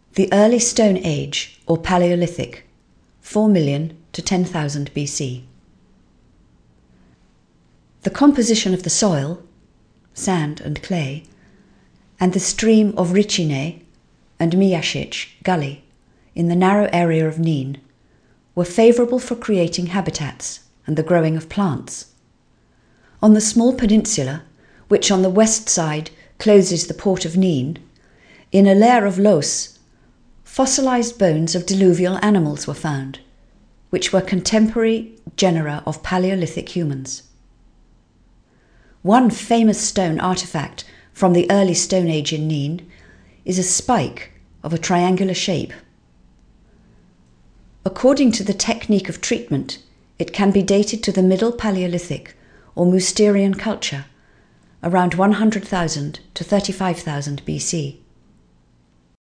The Early Stone Age, or Paleolithic, 4 million to 10,000 BC. The composition of the soil, sand and clay, and the stream of Ricine and Miašić gully in the narrow area of Nin were favourable for creating habitats and the growing of plants. On the small peninsula, which on the west side closes the port of Nin, in a layer of loess, fossilised bones of diluvial animals were found, which were contemporary genera of Paleolithic humans. One famous stone artefact from the early Stone Age in Nin is a spike of a triangular shape. According to the technique of treatment, it can be dated to the Middle Paleolithic or Mousterian culture, around 100,000 to 35,000 BC.